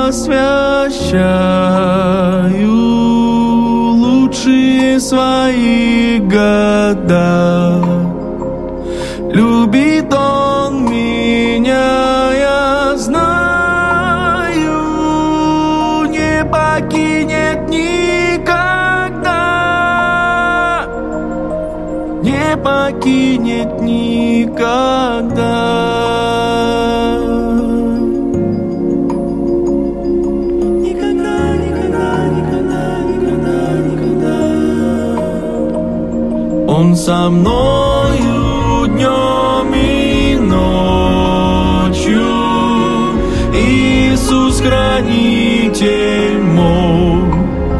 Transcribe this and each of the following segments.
посвящаю лучшие свои года. Любит Он меня, я знаю, не покинет никогда, не покинет никогда. Он со мною днем и ночью, Иисус хранитель мой,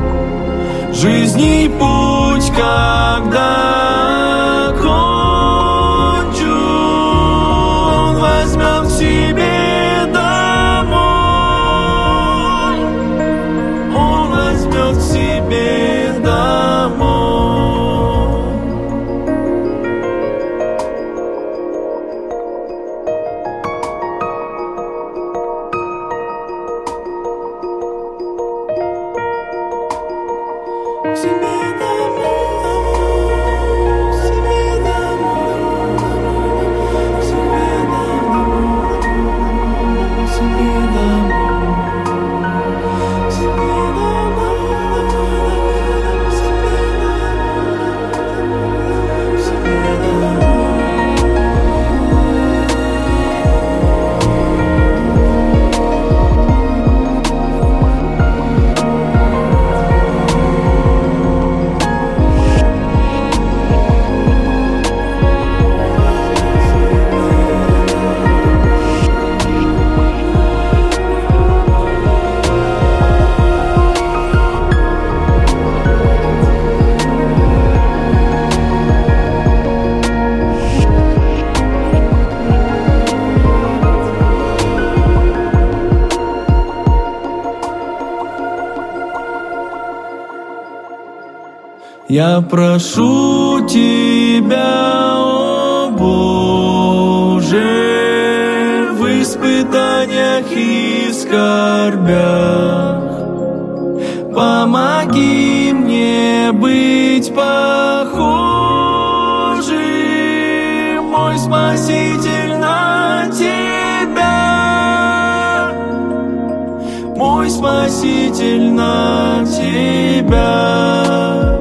жизни путь, когда кончу, Он возьмет к себе домой, Он возьмет к себе домой. Я прошу Тебя, о Боже, в испытаниях и скорбях, помоги мне быть похожим, мой Спаситель, на Тебя, мой Спаситель, на Тебя.